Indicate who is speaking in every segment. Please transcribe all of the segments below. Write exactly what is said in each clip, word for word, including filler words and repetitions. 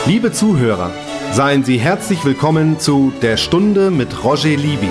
Speaker 1: Liebe Zuhörer, seien Sie herzlich willkommen zu Der Stunde mit Roger Libby.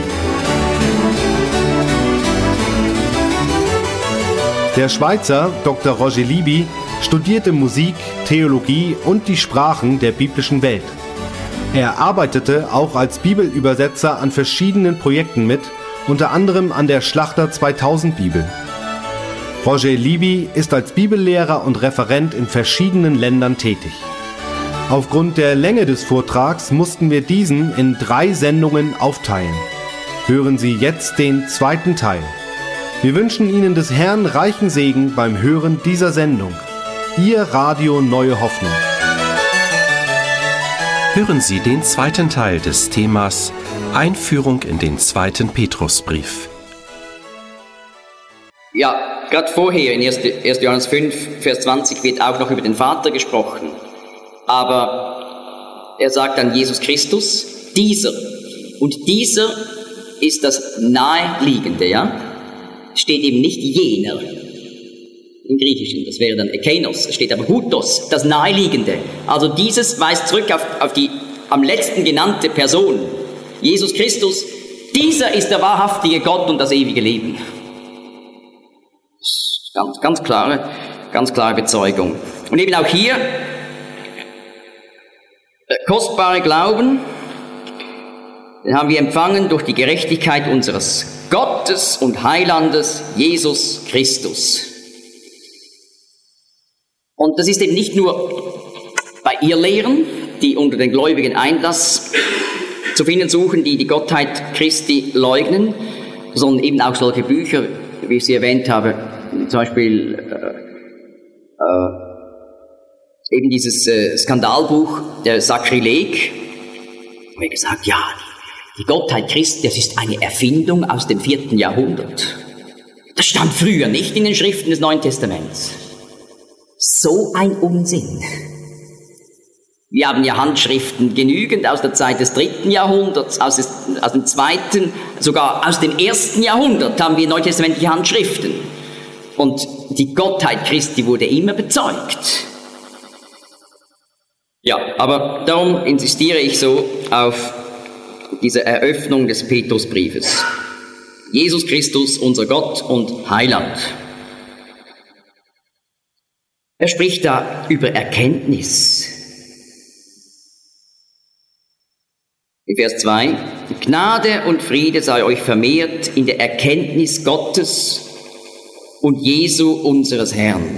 Speaker 1: Der Schweizer Doktor Roger Libby studierte Musik, Theologie und die Sprachen der biblischen Welt. Er arbeitete auch als Bibelübersetzer an verschiedenen Projekten mit, unter anderem an der Schlachter zweitausend Bibel. Roger Libby ist als Bibellehrer und Referent in verschiedenen Ländern tätig. Aufgrund der Länge des Vortrags mussten wir diesen in drei Sendungen aufteilen. Hören Sie jetzt den zweiten Teil. Wir wünschen Ihnen des Herrn reichen Segen beim Hören dieser Sendung. Ihr Radio Neue Hoffnung.
Speaker 2: Hören Sie den zweiten Teil des Themas Einführung in den zweiten Petrusbrief.
Speaker 3: Ja, gerade vorher in erster Johannes fünf, Vers zwanzig wird auch noch über den Vater gesprochen. Aber er sagt dann Jesus Christus, dieser. Und dieser ist das Naheliegende, ja? Steht eben nicht jener im Griechischen, das wäre dann Ekenos, steht aber Hutos, das Naheliegende. Also dieses weist zurück auf, auf die am letzten genannte Person, Jesus Christus. Dieser ist der wahrhaftige Gott und das ewige Leben. Ganz, ganz klare, ganz klare Bezeugung. Und eben auch hier, der kostbare Glauben, den haben wir empfangen durch die Gerechtigkeit unseres Gottes und Heilandes, Jesus Christus. Und das ist eben nicht nur bei Irrlehren, die unter den Gläubigen Einlass zu finden suchen, die die Gottheit Christi leugnen, sondern eben auch solche Bücher, wie ich sie erwähnt habe, zum Beispiel äh, äh, eben dieses äh, Skandalbuch, der Sakrileg, wo er gesagt, ja, die, die Gottheit Christi, das ist eine Erfindung aus dem vierten Jahrhundert. Das stand früher nicht in den Schriften des Neuen Testaments. So ein Unsinn. Wir haben ja Handschriften genügend aus der Zeit des dritten Jahrhunderts, aus, des, aus dem zweiten, sogar aus dem ersten Jahrhundert haben wir neutestamentliche Handschriften. Und die Gottheit Christi wurde immer bezeugt. Ja, aber darum insistiere ich so auf diese Eröffnung des Petrusbriefes. Jesus Christus, unser Gott und Heiland. Er spricht da über Erkenntnis. In Vers zwei, Gnade und Friede sei euch vermehrt in der Erkenntnis Gottes und Jesu unseres Herrn.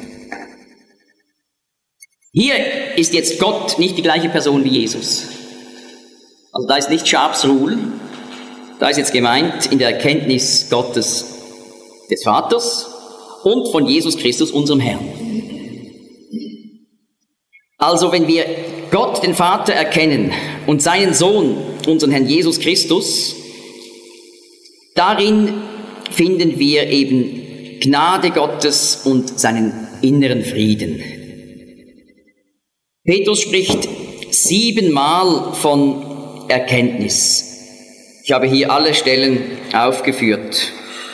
Speaker 3: Hier ist jetzt Gott nicht die gleiche Person wie Jesus. Also da ist nicht Sharps Rule, da ist jetzt gemeint in der Erkenntnis Gottes des Vaters und von Jesus Christus, unserem Herrn. Also wenn wir Gott, den Vater, erkennen und seinen Sohn, unseren Herrn Jesus Christus, darin finden wir eben Gnade Gottes und seinen inneren Frieden. Petrus spricht siebenmal von Erkenntnis. Ich habe hier alle Stellen aufgeführt.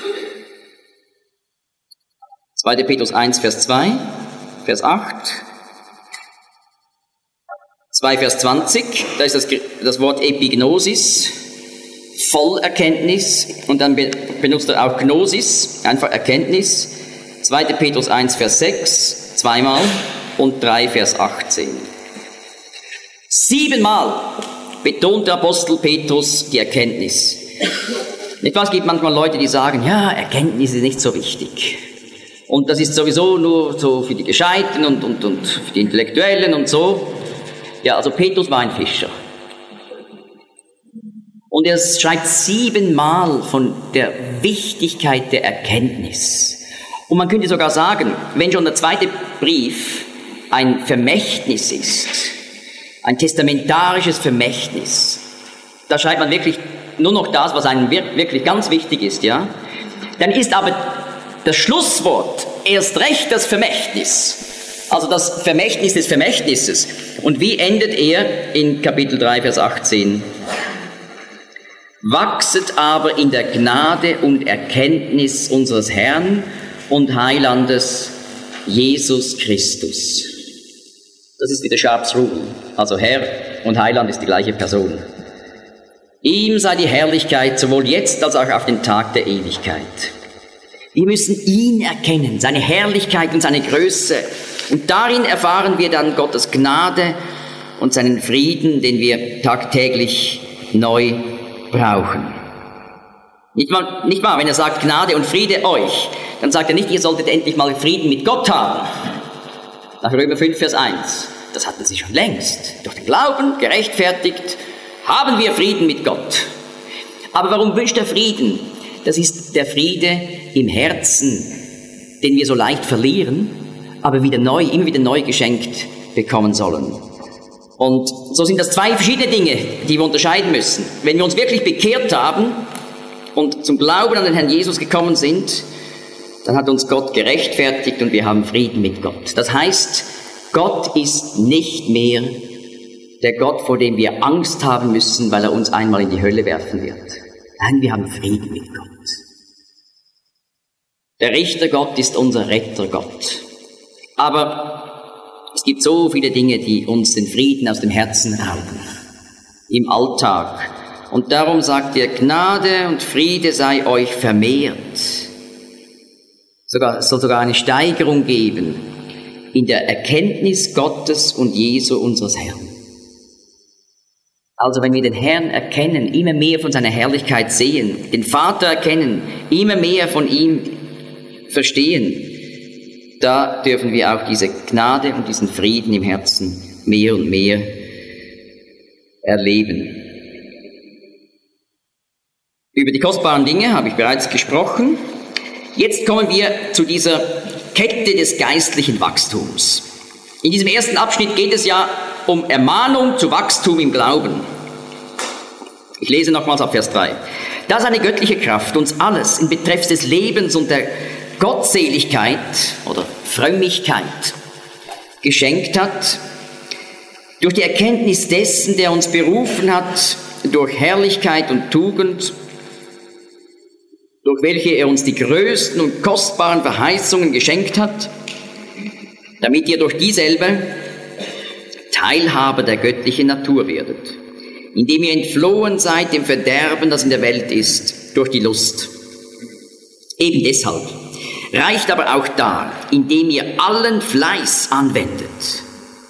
Speaker 3: zweiter Petrus eins, Vers zwei, Vers acht, zwei, Vers zwanzig, da ist das, das Wort Epignosis, Vollerkenntnis, und dann benutzt er auch Gnosis, einfach Erkenntnis. zweiter Petrus eins, Vers sechs, zweimal und drei, Vers achtzehn. Siebenmal betont der Apostel Petrus die Erkenntnis. Nicht wahr? Es gibt manchmal Leute, die sagen, ja, Erkenntnis ist nicht so wichtig. Und das ist sowieso nur so für die Gescheiten und, und, und für die Intellektuellen und so. Ja, also Petrus war ein Fischer. Und er schreibt siebenmal von der Wichtigkeit der Erkenntnis. Und man könnte sogar sagen, wenn schon der zweite Brief ein Vermächtnis ist, ein testamentarisches Vermächtnis, da schreibt man wirklich nur noch das, was einem wirklich ganz wichtig ist, ja, dann ist aber das Schlusswort erst recht das Vermächtnis. Also das Vermächtnis des Vermächtnisses. Und wie endet er in Kapitel drei, Vers achtzehn? Wachset aber in der Gnade und Erkenntnis unseres Herrn und Heilandes Jesus Christus. Das ist wieder Sharp's Rule. Also Herr und Heiland ist die gleiche Person. Ihm sei die Herrlichkeit sowohl jetzt als auch auf den Tag der Ewigkeit. Wir müssen ihn erkennen, seine Herrlichkeit und seine Größe. Und darin erfahren wir dann Gottes Gnade und seinen Frieden, den wir tagtäglich neu brauchen. Nicht wahr, nicht wahr, wenn er sagt Gnade und Friede euch, dann sagt er nicht, ihr solltet endlich mal Frieden mit Gott haben. Nach Römer fünf, Vers eins. Das hatten sie schon längst. Durch den Glauben, gerechtfertigt, haben wir Frieden mit Gott. Aber warum wünscht er Frieden? Das ist der Friede im Herzen, den wir so leicht verlieren, aber wieder neu, immer wieder neu geschenkt bekommen sollen. Und so sind das zwei verschiedene Dinge, die wir unterscheiden müssen. Wenn wir uns wirklich bekehrt haben und zum Glauben an den Herrn Jesus gekommen sind, dann hat uns Gott gerechtfertigt und wir haben Frieden mit Gott. Das heißt, Gott ist nicht mehr der Gott, vor dem wir Angst haben müssen, weil er uns einmal in die Hölle werfen wird. Nein, wir haben Frieden mit Gott. Der Richtergott ist unser Rettergott. Aber es gibt so viele Dinge, die uns den Frieden aus dem Herzen rauben. Im Alltag. Und darum sagt er, Gnade und Friede sei euch vermehrt. Sogar, es soll sogar eine Steigerung geben in der Erkenntnis Gottes und Jesu unseres Herrn. Also wenn wir den Herrn erkennen, immer mehr von seiner Herrlichkeit sehen, den Vater erkennen, immer mehr von ihm verstehen, da dürfen wir auch diese Gnade und diesen Frieden im Herzen mehr und mehr erleben. Über die kostbaren Dinge habe ich bereits gesprochen. Jetzt kommen wir zu dieser Kette des geistlichen Wachstums. In diesem ersten Abschnitt geht es ja um Ermahnung zu Wachstum im Glauben. Ich lese nochmals ab Vers drei. Da seine göttliche Kraft uns alles in Betreff des Lebens und der Gottseligkeit oder Frömmigkeit geschenkt hat, durch die Erkenntnis dessen, der uns berufen hat, durch Herrlichkeit und Tugend, durch welche er uns die größten und kostbaren Verheißungen geschenkt hat, damit ihr durch dieselbe Teilhaber der göttlichen Natur werdet, indem ihr entflohen seid dem Verderben, das in der Welt ist, durch die Lust. Eben deshalb reicht aber auch da, indem ihr allen Fleiß anwendet.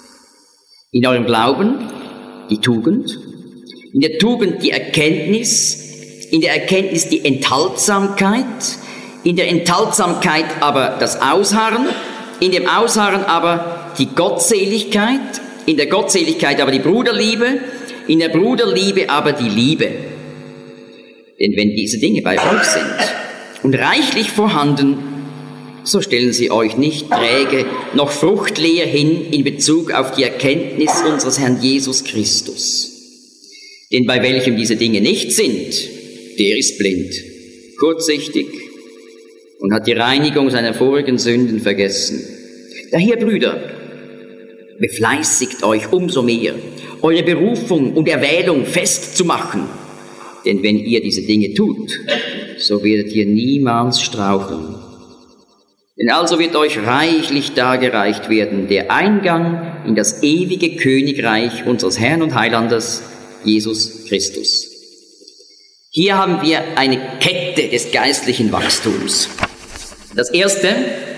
Speaker 3: In eurem Glauben die Tugend, in der Tugend die Erkenntnis, in der Erkenntnis die Enthaltsamkeit, in der Enthaltsamkeit aber das Ausharren, in dem Ausharren aber die Gottseligkeit, in der Gottseligkeit aber die Bruderliebe, in der Bruderliebe aber die Liebe. Denn wenn diese Dinge bei euch sind und reichlich vorhanden, so stellen sie euch nicht träge noch fruchtleer hin in Bezug auf die Erkenntnis unseres Herrn Jesus Christus. Denn bei welchem diese Dinge nicht sind, der ist blind, kurzsichtig und hat die Reinigung seiner vorigen Sünden vergessen. Daher, Brüder, befleißigt euch umso mehr, eure Berufung und Erwählung festzumachen. Denn wenn ihr diese Dinge tut, so werdet ihr niemals straucheln. Denn also wird euch reichlich dargereicht werden der Eingang in das ewige Königreich unseres Herrn und Heilandes, Jesus Christus. Hier haben wir eine Kette des geistlichen Wachstums. Das erste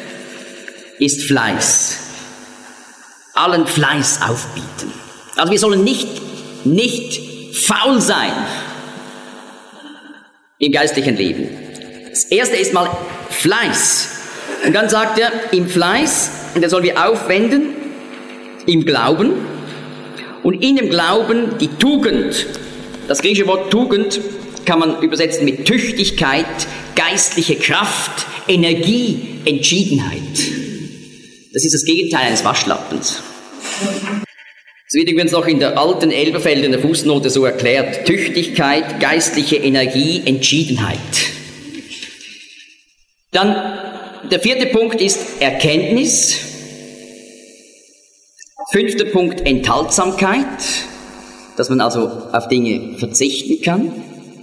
Speaker 3: ist Fleiß. Allen Fleiß aufbieten. Also wir sollen nicht, nicht faul sein im geistlichen Leben. Das erste ist mal Fleiß. Und dann sagt er, im Fleiß, und da sollen wir aufwenden, im Glauben und in dem Glauben die Tugend. Das griechische Wort Tugend kann man übersetzen mit Tüchtigkeit, geistliche Kraft, Energie, Entschiedenheit. Das ist das Gegenteil eines Waschlappens. Es wird übrigens noch in der alten Elberfelder in der Fußnote so erklärt. Tüchtigkeit, geistliche Energie, Entschiedenheit. Dann der vierte Punkt ist Erkenntnis. Fünfter Punkt Enthaltsamkeit, dass man also auf Dinge verzichten kann.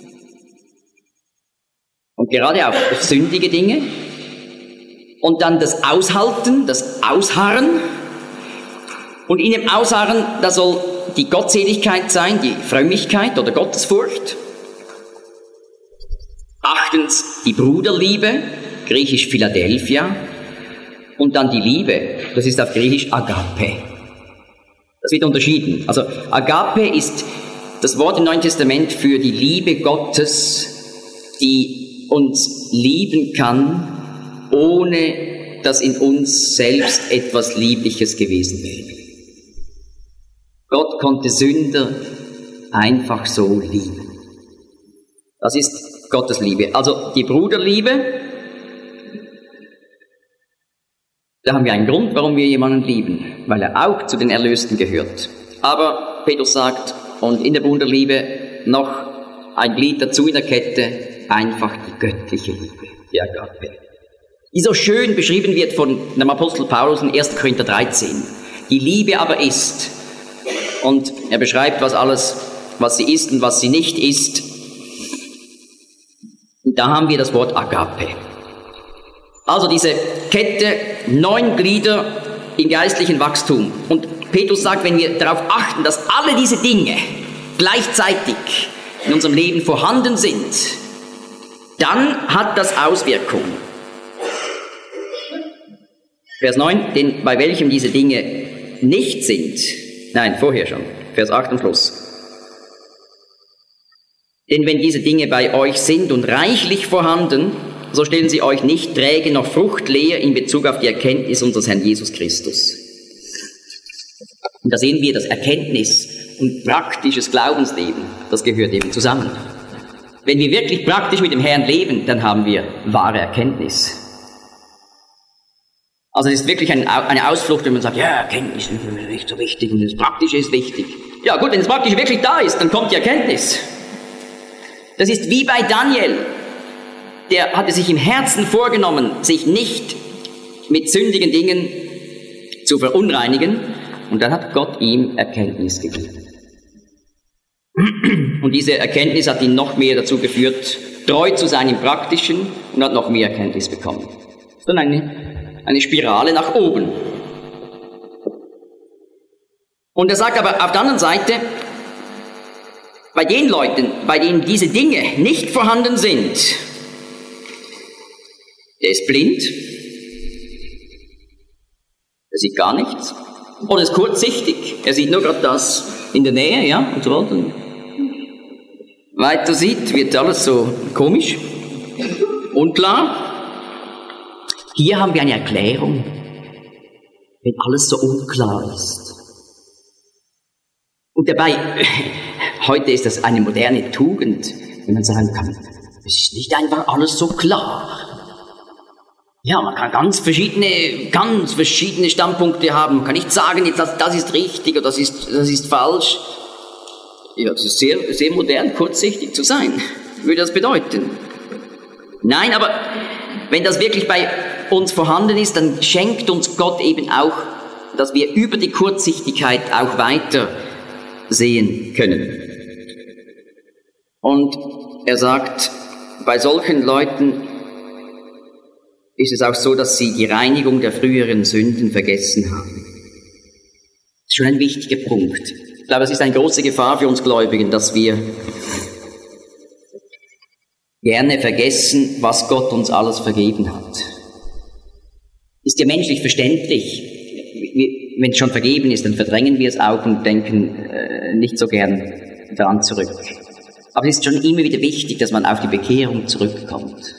Speaker 3: Und gerade auf sündige Dinge. Und dann das Aushalten, das Ausharren. Und in dem Ausharren, da soll die Gottseligkeit sein, die Frömmigkeit oder Gottesfurcht. Achtens die Bruderliebe, griechisch Philadelphia. Und dann die Liebe, das ist auf Griechisch Agape. Das wird unterschieden. Also Agape ist das Wort im Neuen Testament für die Liebe Gottes, die uns lieben kann, ohne dass in uns selbst etwas Liebliches gewesen wäre. Gott konnte Sünder einfach so lieben. Das ist Gottes Liebe. Also die Bruderliebe, da haben wir einen Grund, warum wir jemanden lieben, weil er auch zu den Erlösten gehört. Aber Petrus sagt, und in der Bruderliebe noch ein Glied dazu in der Kette, einfach die göttliche Liebe, die Agape, die so schön beschrieben wird von dem Apostel Paulus in erster Korinther dreizehn. Die Liebe aber ist, und er beschreibt, was alles, was sie ist und was sie nicht ist. Und da haben wir das Wort Agape. Also diese Kette, neun Glieder im geistlichen Wachstum. Und Petrus sagt, wenn wir darauf achten, dass alle diese Dinge gleichzeitig in unserem Leben vorhanden sind, dann hat das Auswirkungen. Vers neun, denn bei welchem diese Dinge nicht sind, nein, vorher schon, Vers acht am Schluss. Denn wenn diese Dinge bei euch sind und reichlich vorhanden, so stellen sie euch nicht träge noch fruchtleer in Bezug auf die Erkenntnis unseres Herrn Jesus Christus. Und da sehen wir, das Erkenntnis und praktisches Glaubensleben, das gehört eben zusammen. Wenn wir wirklich praktisch mit dem Herrn leben, dann haben wir wahre Erkenntnis. Also es ist wirklich ein, eine Ausflucht, wenn man sagt, ja, Erkenntnis ist nicht so wichtig und das Praktische ist wichtig. Ja gut, wenn das Praktische wirklich da ist, dann kommt die Erkenntnis. Das ist wie bei Daniel. Der hatte sich im Herzen vorgenommen, sich nicht mit sündigen Dingen zu verunreinigen. Und dann hat Gott ihm Erkenntnis gegeben. Und diese Erkenntnis hat ihn noch mehr dazu geführt, treu zu sein im Praktischen und hat noch mehr Erkenntnis bekommen. Das ist dann eine, eine Spirale nach oben. Und er sagt aber auf der anderen Seite, bei den Leuten, bei denen diese Dinge nicht vorhanden sind, der ist blind, er sieht gar nichts, oder ist kurzsichtig, er sieht nur gerade das in der Nähe, ja, und so weiter. Und weiter sieht, wird alles so komisch, unklar. Hier haben wir eine Erklärung, wenn alles so unklar ist. Und dabei, heute ist das eine moderne Tugend, wenn man sagen kann, es ist nicht einfach alles so klar. Ja, man kann ganz verschiedene, ganz verschiedene Standpunkte haben. Man kann nicht sagen, jetzt das, das ist richtig oder das ist, das ist falsch. Ja, das ist sehr, sehr modern, kurzsichtig zu sein, würde das bedeuten. Nein, aber wenn das wirklich bei uns vorhanden ist, dann schenkt uns Gott eben auch, dass wir über die Kurzsichtigkeit auch weiter sehen können. Und er sagt, bei solchen Leuten ist es auch so, dass sie die Reinigung der früheren Sünden vergessen haben. Das ist schon ein wichtiger Punkt. Ich glaube, es ist eine große Gefahr für uns Gläubigen, dass wir gerne vergessen, was Gott uns alles vergeben hat. Ist ja menschlich verständlich. Wenn es schon vergeben ist, dann verdrängen wir es auch und denken äh, nicht so gern daran zurück. Aber es ist schon immer wieder wichtig, dass man auf die Bekehrung zurückkommt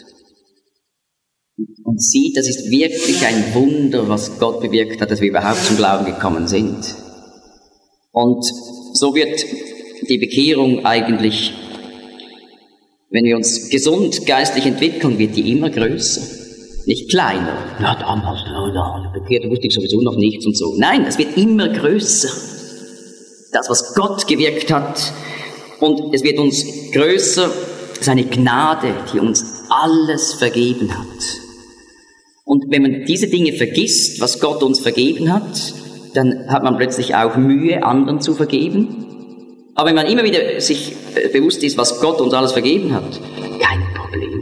Speaker 3: und sieht, das ist wirklich ein Wunder, was Gott bewirkt hat, dass wir überhaupt zum Glauben gekommen sind. Und so wird die Bekehrung eigentlich, wenn wir uns gesund geistlich entwickeln, wird die immer größer, nicht kleiner. Na, damals, na, da, bekehrt wusste ich sowieso noch nichts und so. Nein, es wird immer größer. Das, was Gott gewirkt hat, und es wird uns größer, seine Gnade, die uns alles vergeben hat. Und wenn man diese Dinge vergisst, was Gott uns vergeben hat, dann hat man plötzlich auch Mühe, anderen zu vergeben. Aber wenn man immer wieder sich bewusst ist, was Gott uns alles vergeben hat, kein Problem.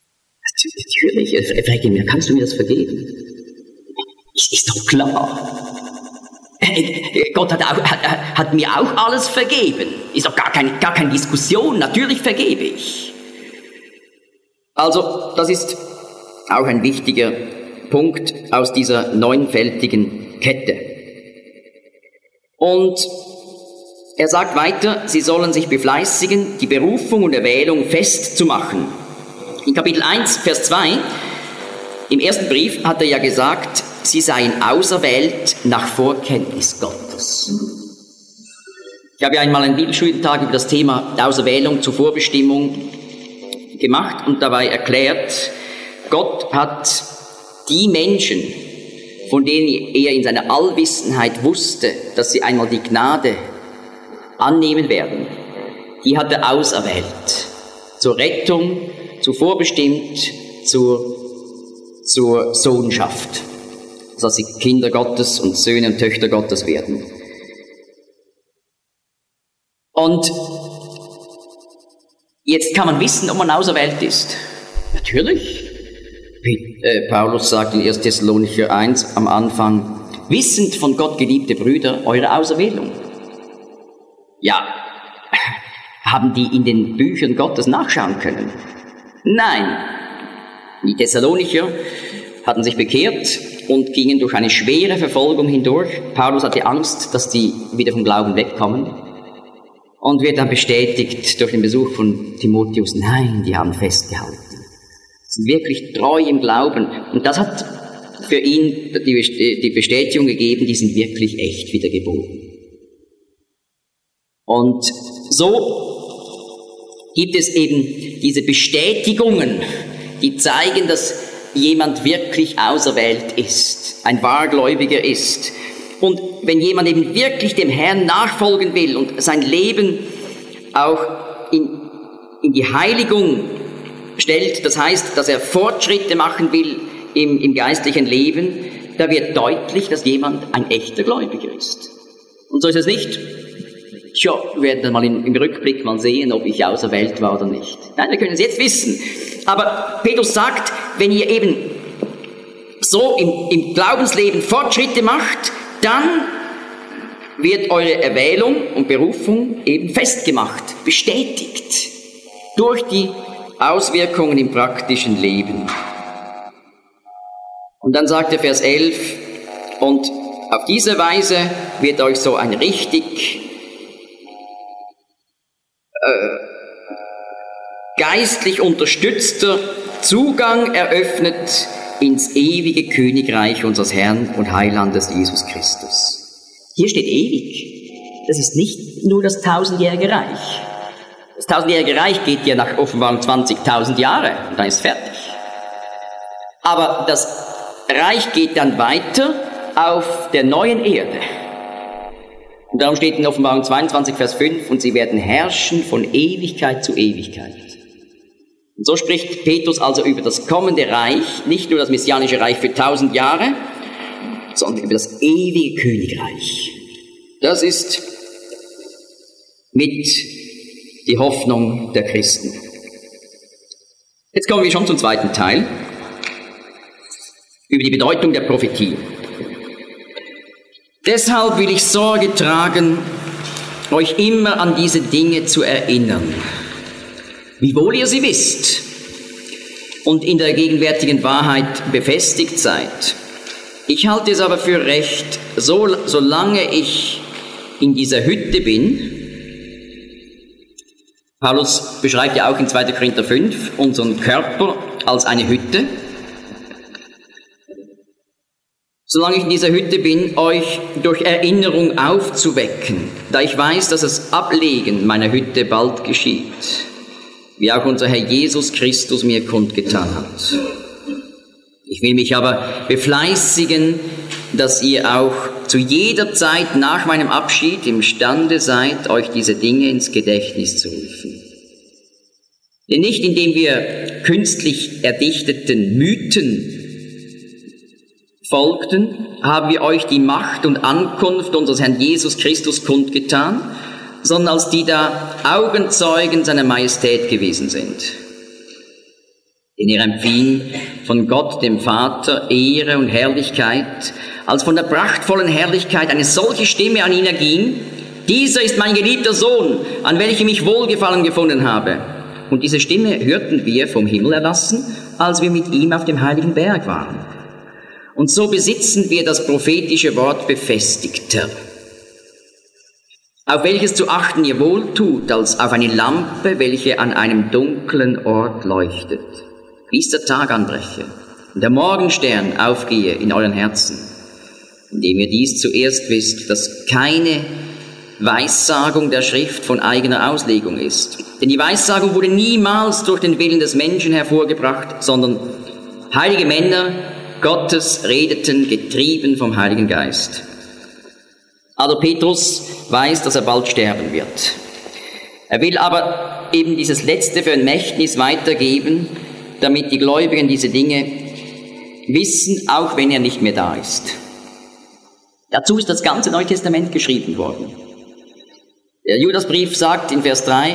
Speaker 3: Natürlich, er fragt ihn, kannst du mir das vergeben? Ist, ist doch klar. Gott hat, auch, hat, hat mir auch alles vergeben. Ist doch gar keine, gar keine Diskussion. Natürlich vergebe ich. Also, das ist auch ein wichtiger Punkt aus dieser neunfältigen Kette. Und er sagt weiter, sie sollen sich befleißigen, die Berufung und Erwählung festzumachen. In Kapitel eins, Vers zwei, im ersten Brief hat er ja gesagt, sie seien auserwählt nach Vorkenntnis Gottes. Ich habe ja einmal einen Bibelschultag über das Thema der Auserwählung zur Vorbestimmung gemacht und dabei erklärt, Gott hat die Menschen, von denen er in seiner Allwissenheit wusste, dass sie einmal die Gnade annehmen werden, die hat er auserwählt. Zur Rettung, zu vorbestimmt, zur, zur Sohnschaft. Dass sie Kinder Gottes und Söhne und Töchter Gottes werden. Und jetzt kann man wissen, ob man auserwählt ist. Natürlich. Wie äh, Paulus sagt in erster Thessalonicher eins am Anfang, wissend von Gott geliebte Brüder, eure Auserwählung. Ja, haben die in den Büchern Gottes nachschauen können? Nein. Die Thessalonicher hatten sich bekehrt und gingen durch eine schwere Verfolgung hindurch. Paulus hatte Angst, dass die wieder vom Glauben wegkommen und wird dann bestätigt durch den Besuch von Timotheus, nein, die haben festgehalten. Sind wirklich treu im Glauben. Und das hat für ihn die Bestätigung gegeben, die sind wirklich echt wiedergeboren. Und so gibt es eben diese Bestätigungen, die zeigen, dass jemand wirklich auserwählt ist, ein Wahrgläubiger ist. Und wenn jemand eben wirklich dem Herrn nachfolgen will und sein Leben auch in, in die Heiligung stellt, das heißt, dass er Fortschritte machen will im, im geistlichen Leben, da wird deutlich, dass jemand ein echter Gläubiger ist. Und so ist es nicht, tja, wir werden dann mal im, im Rückblick mal sehen, ob ich auserwählt war oder nicht. Nein, wir können es jetzt wissen. Aber Petrus sagt, wenn ihr eben so im, im Glaubensleben Fortschritte macht, dann wird eure Erwählung und Berufung eben festgemacht, bestätigt durch die Auswirkungen im praktischen Leben. Und dann sagt der Vers elf, und auf diese Weise wird euch so ein richtig äh, geistlich unterstützter Zugang eröffnet ins ewige Königreich unseres Herrn und Heilandes Jesus Christus. Hier steht ewig. Das ist nicht nur das tausendjährige Reich. Das tausendjährige Reich geht ja nach Offenbarung zwanzigtausend Jahre und dann ist fertig. Aber das Reich geht dann weiter auf der neuen Erde. Und darum steht in Offenbarung zweiundzwanzig, Vers fünf, und sie werden herrschen von Ewigkeit zu Ewigkeit. Und so spricht Petrus also über das kommende Reich, nicht nur das messianische Reich für tausend Jahre, sondern über das ewige Königreich. Das ist mit die Hoffnung der Christen. Jetzt kommen wir schon zum zweiten Teil, über die Bedeutung der Prophetie. Deshalb will ich Sorge tragen, euch immer an diese Dinge zu erinnern, wiewohl ihr sie wisst und in der gegenwärtigen Wahrheit befestigt seid. Ich halte es aber für recht, so, solange ich in dieser Hütte bin. Paulus beschreibt ja auch in zweiter Korinther fünf unseren Körper als eine Hütte. Solange ich in dieser Hütte bin, euch durch Erinnerung aufzuwecken, da ich weiß, dass das Ablegen meiner Hütte bald geschieht, wie auch unser Herr Jesus Christus mir kundgetan hat. Ich will mich aber befleißigen, dass ihr auch zu jeder Zeit nach meinem Abschied imstande seid, euch diese Dinge ins Gedächtnis zu rufen. Denn nicht indem wir künstlich erdichteten Mythen folgten, haben wir euch die Macht und Ankunft unseres Herrn Jesus Christus kundgetan, sondern als die da Augenzeugen seiner Majestät gewesen sind. denn er empfing von Gott, dem Vater, Ehre und Herrlichkeit, als von der prachtvollen Herrlichkeit eine solche Stimme an ihn erging: Dieser ist mein geliebter Sohn, an welchem ich Wohlgefallen gefunden habe. Und diese Stimme hörten wir vom Himmel erlassen, als wir mit ihm auf dem heiligen Berg waren. Und so besitzen wir das prophetische Wort befestigter, auf welches zu achten ihr wohl tut, als auf eine Lampe, welche an einem dunklen Ort leuchtet, bis der Tag anbreche und der Morgenstern aufgehe in euren Herzen, indem ihr dies zuerst wisst, dass keine Weissagung der Schrift von eigener Auslegung ist. Denn die Weissagung wurde niemals durch den Willen des Menschen hervorgebracht, sondern heilige Männer Gottes redeten, getrieben vom Heiligen Geist. Also Petrus weiß, dass er bald sterben wird. Er will aber eben dieses letzte Vermächtnis weitergeben, damit die Gläubigen diese Dinge wissen, auch wenn er nicht mehr da ist. Dazu ist das ganze Neue Testament geschrieben worden. Der Judasbrief sagt in Vers drei,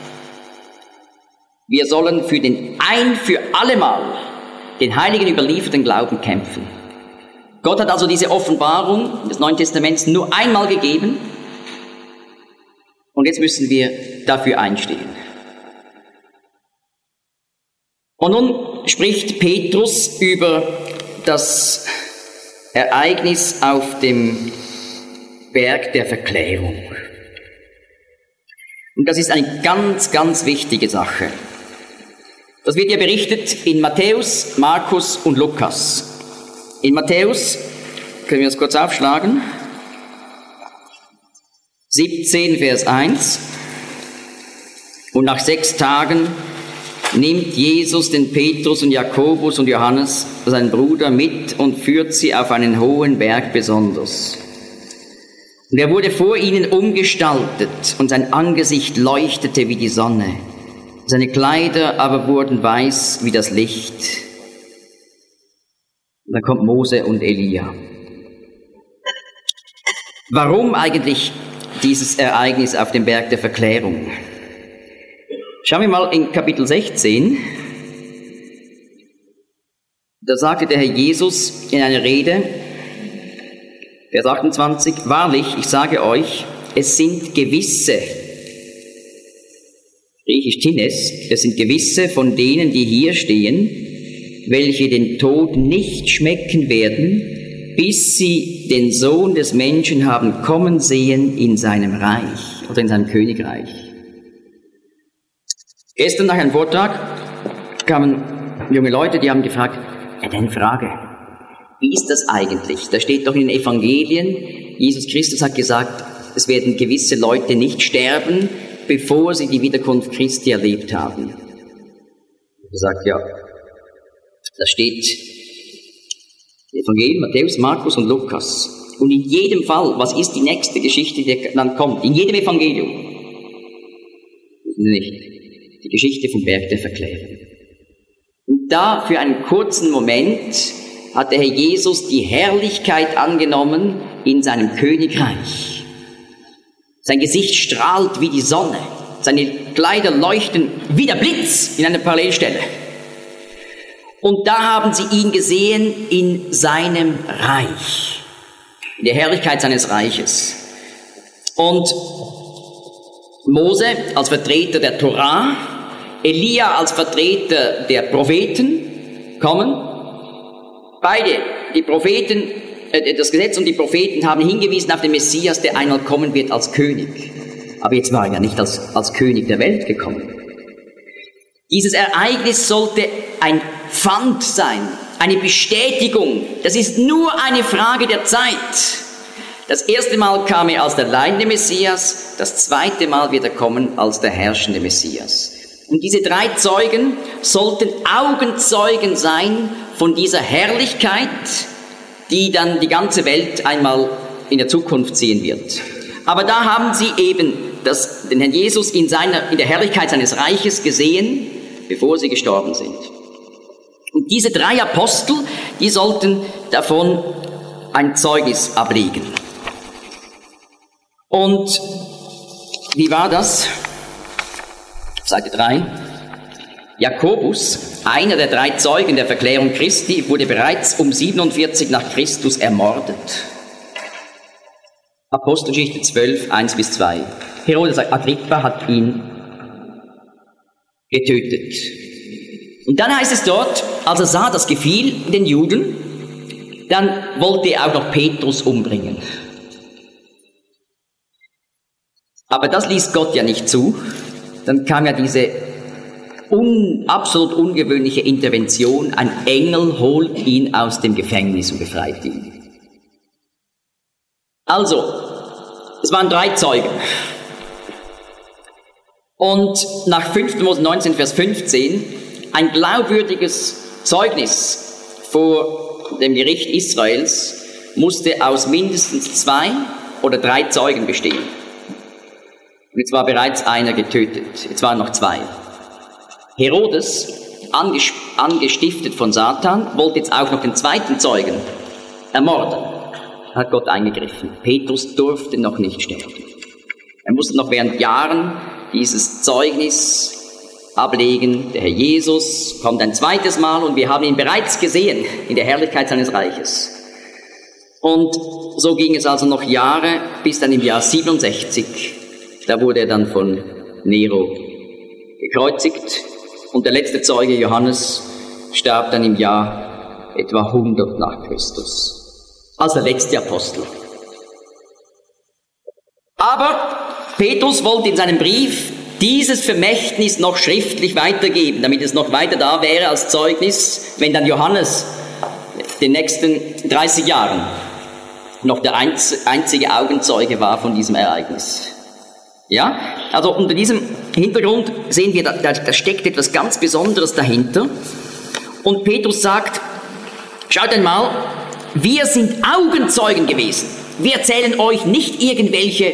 Speaker 3: wir sollen für den ein für allemal den Heiligen überlieferten Glauben kämpfen. Gott hat also diese Offenbarung des Neuen Testaments nur einmal gegeben und jetzt müssen wir dafür einstehen. Und nun spricht Petrus über das Ereignis auf dem Berg der Verklärung. Und das ist eine ganz, ganz wichtige Sache. Das wird ja berichtet in Matthäus, Markus und Lukas. In Matthäus, können wir das kurz aufschlagen, siebzehn, Vers eins. Und nach sechs Tagen nimmt Jesus den Petrus und Jakobus und Johannes, seinen Bruder, mit und führt sie auf einen hohen Berg besonders. Und er wurde vor ihnen umgestaltet und sein Angesicht leuchtete wie die Sonne. Seine Kleider aber wurden weiß wie das Licht. Und dann kommt Mose und Elia. Warum eigentlich dieses Ereignis auf dem Berg der Verklärung? Schauen wir mal in Kapitel sechzehn. Da sagte der Herr Jesus in einer Rede, Vers achtundzwanzig, wahrlich, ich sage euch, es sind gewisse, griechisch Tines, es sind gewisse von denen, die hier stehen, welche den Tod nicht schmecken werden, bis sie den Sohn des Menschen haben kommen sehen in seinem Reich oder in seinem Königreich. Gestern nach einem Vortrag kamen junge Leute, die haben gefragt, ja, eine Frage, wie ist das eigentlich? Da steht doch in den Evangelien, Jesus Christus hat gesagt, es werden gewisse Leute nicht sterben, bevor sie die Wiederkunft Christi erlebt haben. Er sagt, ja, da steht Evangelien, Matthäus, Markus und Lukas. Und in jedem Fall, was ist die nächste Geschichte, die dann kommt? In jedem Evangelium. Wissen Sie nicht? Die Geschichte vom Berg der Verklärung. Und da für einen kurzen Moment hat der Herr Jesus die Herrlichkeit angenommen in seinem Königreich. Sein Gesicht strahlt wie die Sonne. Seine Kleider leuchten wie der Blitz in einer Parallelstelle. Und da haben sie ihn gesehen in seinem Reich, in der Herrlichkeit seines Reiches. Und Mose als Vertreter der Torah, Elia als Vertreter der Propheten kommen. Beide, die Propheten, äh, das Gesetz und die Propheten haben hingewiesen auf den Messias, der einmal kommen wird als König. Aber jetzt war er ja nicht als, als König der Welt gekommen. Dieses Ereignis sollte ein Pfand sein, eine Bestätigung. Das ist nur eine Frage der Zeit. Das erste Mal kam er als der leidende Messias, das zweite Mal wird er kommen als der herrschende Messias. Und diese drei Zeugen sollten Augenzeugen sein von dieser Herrlichkeit, die dann die ganze Welt einmal in der Zukunft sehen wird. Aber da haben sie eben das, den Herrn Jesus in, seiner, in der Herrlichkeit seines Reiches gesehen, bevor sie gestorben sind. Und diese drei Apostel, die sollten davon ein Zeugnis ablegen. Und wie war das? Seite drei. Jakobus, einer der drei Zeugen der Verklärung Christi, wurde bereits um siebenundvierzig nach Christus ermordet. Apostelgeschichte zwölf, eins bis zwei. Herodes Agrippa hat ihn getötet. Und dann heißt es dort, als er sah, das gefiel den Juden, dann wollte er auch noch Petrus umbringen. Aber das ließ Gott ja nicht zu. Dann kam ja diese un, absolut ungewöhnliche Intervention. Ein Engel holt ihn aus dem Gefängnis und befreit ihn. Also, es waren drei Zeugen. Und nach fünften Mose neunzehn, Vers fünfzehn, ein glaubwürdiges Zeugnis vor dem Gericht Israels musste aus mindestens zwei oder drei Zeugen bestehen. Und jetzt war bereits einer getötet, jetzt waren noch zwei. Herodes, anges- angestiftet von Satan, wollte jetzt auch noch den zweiten Zeugen ermorden. Da hat Gott eingegriffen. Petrus durfte noch nicht sterben. Er musste noch während Jahren dieses Zeugnis ablegen. Der Herr Jesus kommt ein zweites Mal und wir haben ihn bereits gesehen in der Herrlichkeit seines Reiches. Und so ging es also noch Jahre, bis dann im Jahr siebenundsechzig, da wurde er dann von Nero gekreuzigt und der letzte Zeuge Johannes starb dann im Jahr etwa hundert nach Christus, als der letzte Apostel. Aber Petrus wollte in seinem Brief dieses Vermächtnis noch schriftlich weitergeben, damit es noch weiter da wäre als Zeugnis, wenn dann Johannes den nächsten dreißig Jahren noch der einzige Augenzeuge war von diesem Ereignis. Ja, also unter diesem Hintergrund sehen wir, da, da steckt etwas ganz Besonderes dahinter. Und Petrus sagt, schaut einmal, wir sind Augenzeugen gewesen. Wir erzählen euch nicht irgendwelche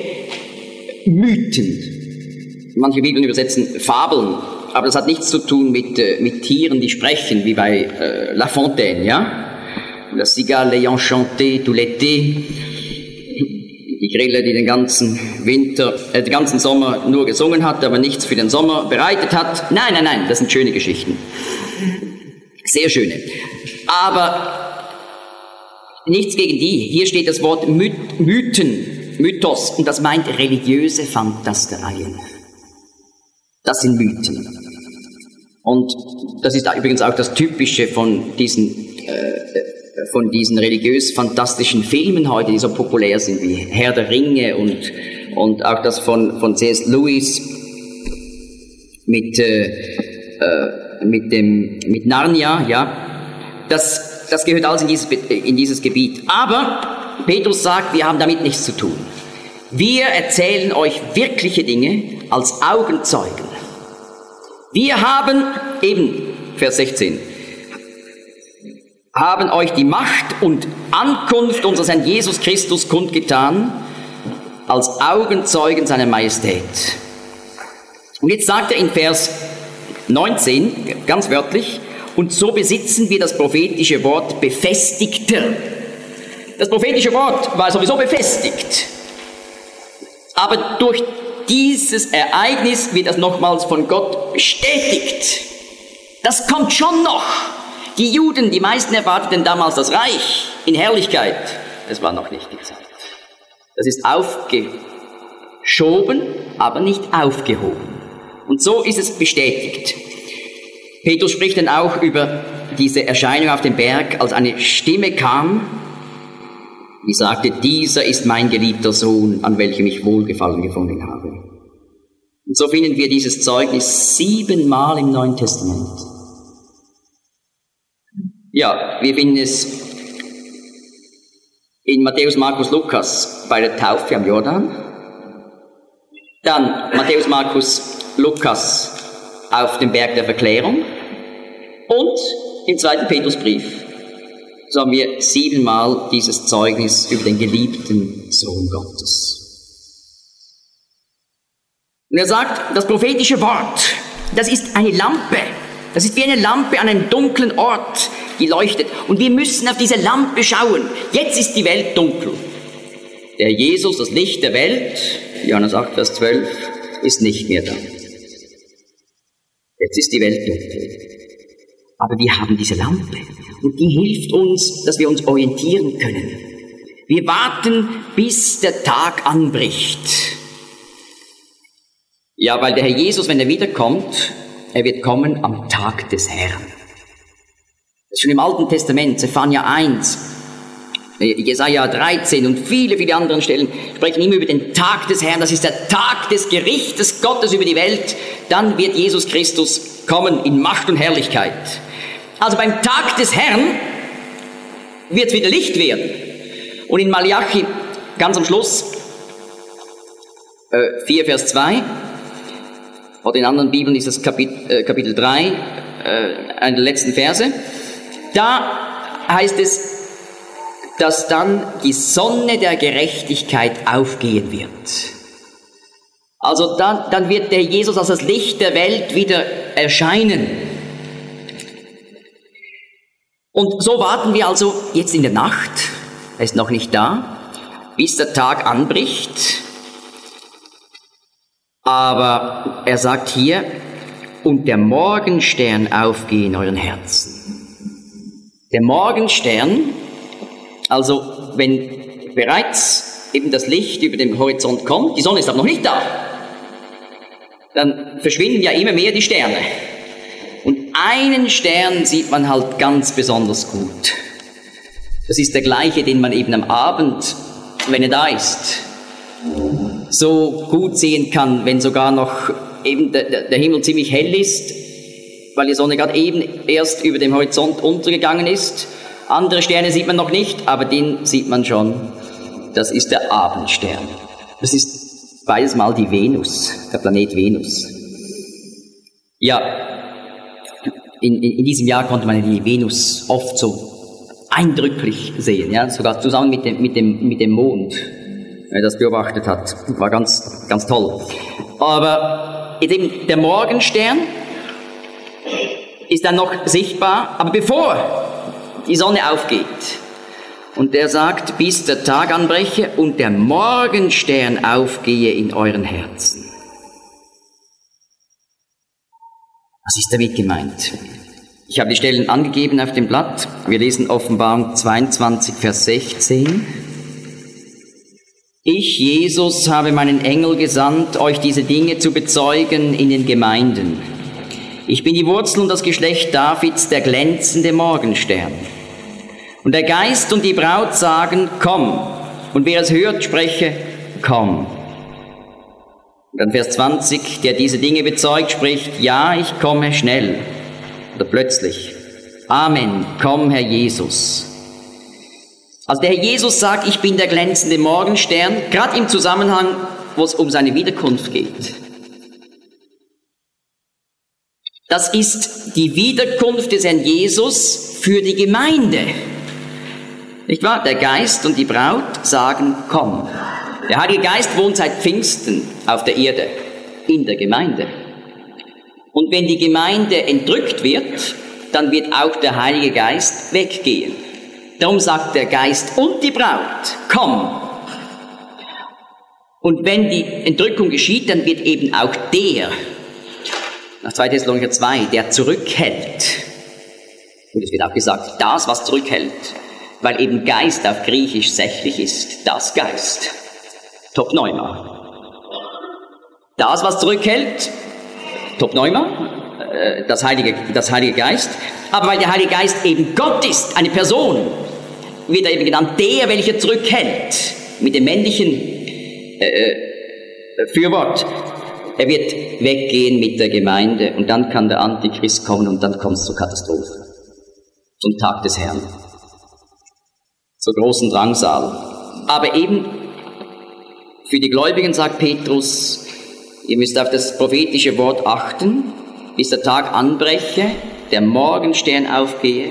Speaker 3: Mythen. Manche Bibeln übersetzen Fabeln, aber das hat nichts zu tun mit, äh, mit Tieren, die sprechen, wie bei äh, La Fontaine, ja? La cigale ayant chanté tout l'été. Die Grille, die den ganzen Winter, äh, den ganzen Sommer nur gesungen hat, aber nichts für den Sommer bereitet hat. Nein, nein, nein, das sind schöne Geschichten. Sehr schöne. Aber nichts gegen die. Hier steht das Wort My- Mythen, Mythos, und das meint religiöse Fantastereien. Das sind Mythen. Und das ist übrigens auch das Typische von diesen, äh, von diesen religiös-fantastischen Filmen heute, die so populär sind, wie Herr der Ringe und, und auch das von, von C S Lewis mit, äh, äh, mit, dem, mit Narnia, ja. Das, das gehört alles in dieses, in dieses Gebiet. Aber Petrus sagt, wir haben damit nichts zu tun. Wir erzählen euch wirkliche Dinge als Augenzeugen. Wir haben, eben, Vers sechzehn, haben euch die Macht und Ankunft unseres Herrn Jesus Christus kundgetan, als Augenzeugen seiner Majestät. Und jetzt sagt er in Vers neunzehn, ganz wörtlich, und so besitzen wir das prophetische Wort befestigter. Das prophetische Wort war sowieso befestigt. Aber durch dieses Ereignis wird das nochmals von Gott bestätigt. Das kommt schon noch. Die Juden, die meisten erwarteten damals das Reich in Herrlichkeit. Das war noch nicht die Zeit. Das ist aufgeschoben, aber nicht aufgehoben. Und so ist es bestätigt. Petrus spricht dann auch über diese Erscheinung auf dem Berg, als eine Stimme kam, die sagte, dieser ist mein geliebter Sohn, an welchem ich Wohlgefallen gefunden habe. Und so finden wir dieses Zeugnis siebenmal im Neuen Testament. Ja, wir finden es in Matthäus, Markus, Lukas bei der Taufe am Jordan. Dann Matthäus, Markus, Lukas auf dem Berg der Verklärung. Und im zweiten Petrusbrief, so haben wir siebenmal dieses Zeugnis über den geliebten Sohn Gottes. Und er sagt, das prophetische Wort, das ist eine Lampe. Das ist wie eine Lampe an einem dunklen Ort, die leuchtet. Und wir müssen auf diese Lampe schauen. Jetzt ist die Welt dunkel. Der Jesus, das Licht der Welt, Johannes acht, Vers zwölf, ist nicht mehr da. Jetzt ist die Welt dunkel. Aber wir haben diese Lampe und die hilft uns, dass wir uns orientieren können. Wir warten, bis der Tag anbricht. Ja, weil der Herr Jesus, wenn er wiederkommt, er wird kommen am Tag des Herrn. Das ist schon im Alten Testament, Zephania eins, Jesaja dreizehn und viele, viele anderen Stellen sprechen immer über den Tag des Herrn. Das ist der Tag des Gerichtes Gottes über die Welt. Dann wird Jesus Christus kommen in Macht und Herrlichkeit. Also beim Tag des Herrn wird es wieder Licht werden. Und in Malachi, ganz am Schluss, äh, vier, Vers zwei, oder in anderen Bibeln ist es Kapit- äh, Kapitel drei, äh, eine der letzten Verse, da heißt es, dass dann die Sonne der Gerechtigkeit aufgehen wird. Also dann, dann wird der Jesus als das Licht der Welt wieder erscheinen. Und so warten wir also jetzt in der Nacht, er ist noch nicht da, bis der Tag anbricht. Aber er sagt hier, und der Morgenstern aufgehe in euren Herzen. Der Morgenstern, also wenn bereits eben das Licht über dem Horizont kommt, die Sonne ist aber noch nicht da, dann verschwinden ja immer mehr die Sterne. Und einen Stern sieht man halt ganz besonders gut. Das ist der gleiche, den man eben am Abend, wenn er da ist, so gut sehen kann, wenn sogar noch eben der, der Himmel ziemlich hell ist, weil die Sonne gerade eben erst über dem Horizont untergegangen ist. Andere Sterne sieht man noch nicht, aber den sieht man schon. Das ist der Abendstern. Das ist beides mal die Venus, der Planet Venus. Ja, in, in, in diesem Jahr konnte man die Venus oft so eindrücklich sehen, ja, sogar zusammen mit dem, mit dem, mit dem Mond, wer das beobachtet hat. War ganz, ganz toll. Aber eben der Morgenstern ist dann noch sichtbar, aber bevor die Sonne aufgeht. Und er sagt, bis der Tag anbreche und der Morgenstern aufgehe in euren Herzen. Was ist damit gemeint? Ich habe die Stellen angegeben auf dem Blatt. Wir lesen Offenbarung zweiundzwanzig, Vers sechzehn. Ich, Jesus, habe meinen Engel gesandt, euch diese Dinge zu bezeugen in den Gemeinden. Ich bin die Wurzel und das Geschlecht Davids, der glänzende Morgenstern. Und der Geist und die Braut sagen, komm. Und wer es hört, spreche, komm. Und dann Vers zwanzig, der diese Dinge bezeugt, spricht, ja, ich komme schnell. Oder plötzlich, Amen, komm, Herr Jesus. Also der Herr Jesus sagt, ich bin der glänzende Morgenstern, gerade im Zusammenhang, wo es um seine Wiederkunft geht. Das ist die Wiederkunft des Herrn Jesus für die Gemeinde. Nicht wahr? Der Geist und die Braut sagen, komm. Der Heilige Geist wohnt seit Pfingsten auf der Erde, in der Gemeinde. Und wenn die Gemeinde entrückt wird, dann wird auch der Heilige Geist weggehen. Darum sagt der Geist und die Braut, komm. Und wenn die Entrückung geschieht, dann wird eben auch der, nach zweiter Thessalonicher zwei, der zurückhält. Und es wird auch gesagt, das, was zurückhält, weil eben Geist auf Griechisch sächlich ist, das Geist. Top Neuma. Das, was zurückhält, Top Neuma, äh, das Heilige, das Heilige Geist. Aber weil der Heilige Geist eben Gott ist, eine Person, wird er eben genannt, der, welcher zurückhält, mit dem männlichen äh, Fürwort. Er wird weggehen mit der Gemeinde und dann kann der Antichrist kommen und dann kommt es zur Katastrophe. Zum Tag des Herrn. Zur großen Drangsal. Aber eben für die Gläubigen sagt Petrus, ihr müsst auf das prophetische Wort achten, bis der Tag anbreche, der Morgenstern aufgehe.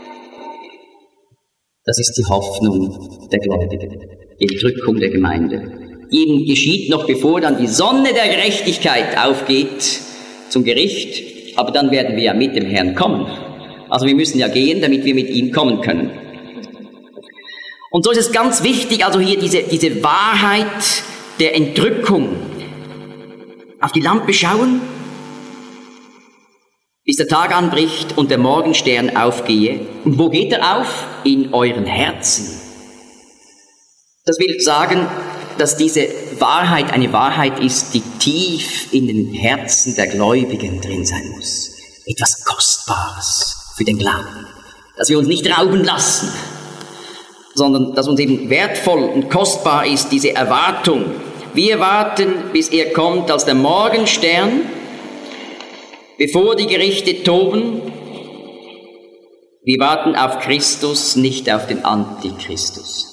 Speaker 3: Das ist die Hoffnung der Gläubigen, die Entrückung der Gemeinde. Die eben geschieht noch bevor dann die Sonne der Gerechtigkeit aufgeht zum Gericht, aber dann werden wir ja mit dem Herrn kommen. Also wir müssen ja gehen, damit wir mit ihm kommen können. Und so ist es ganz wichtig, also hier diese, diese Wahrheit der Entrückung. Auf die Lampe schauen bis der Tag anbricht und der Morgenstern aufgehe. Und wo geht er auf? In euren Herzen. Das will sagen, dass diese Wahrheit eine Wahrheit ist, die tief in den Herzen der Gläubigen drin sein muss. Etwas Kostbares für den Glauben. Dass wir uns nicht rauben lassen, sondern dass uns eben wertvoll und kostbar ist diese Erwartung. Wir warten, bis er kommt als der Morgenstern, bevor die Gerichte toben. Wir warten auf Christus, nicht auf den Antichristus.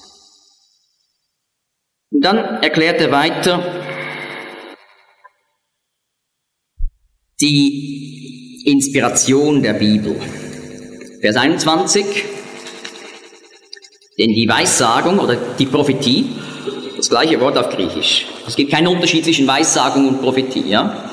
Speaker 3: Und dann erklärt er weiter, die Inspiration der Bibel. Vers einundzwanzig, denn die Weissagung oder die Prophetie, das gleiche Wort auf Griechisch. Es gibt keinen Unterschied zwischen Weissagung und Prophetie, ja?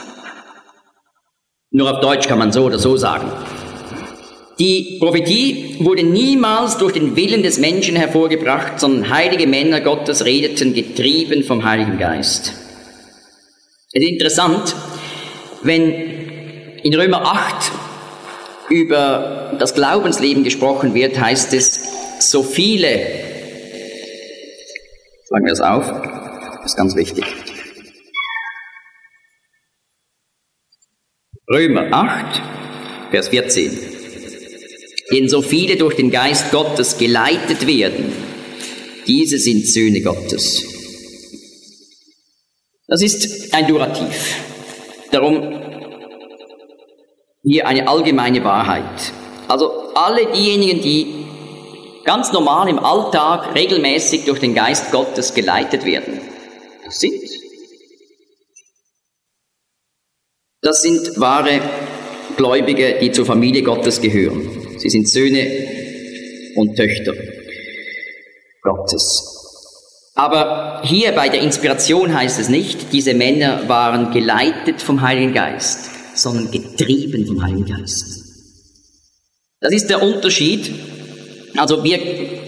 Speaker 3: Nur auf Deutsch kann man so oder so sagen. Die Prophetie wurde niemals durch den Willen des Menschen hervorgebracht, sondern heilige Männer Gottes redeten getrieben vom Heiligen Geist. Es ist interessant, wenn in Römer acht über das Glaubensleben gesprochen wird, heißt es, so viele, sagen wir es auf, das ist ganz wichtig. Römer acht, Vers vierzehn. Denn so viele durch den Geist Gottes geleitet werden, diese sind Söhne Gottes. Das ist ein Durativ. Darum hier eine allgemeine Wahrheit. Also alle diejenigen, die ganz normal im Alltag regelmäßig durch den Geist Gottes geleitet werden, das sind, das sind wahre Gläubige, die zur Familie Gottes gehören. Sie sind Söhne und Töchter Gottes. Aber hier bei der Inspiration heißt es nicht, diese Männer waren geleitet vom Heiligen Geist, sondern getrieben vom Heiligen Geist. Das ist der Unterschied. Also wir